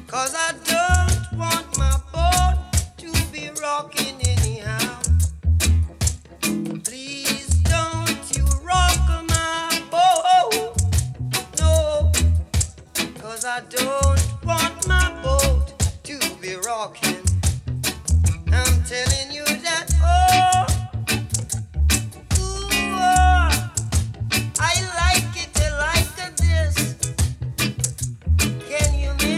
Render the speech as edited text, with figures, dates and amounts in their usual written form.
'Cause I don't want my boat to be rocking anyhow. Please don't you rock my boat, no. 'Cause I don't want my boat to be rocking. I'm telling you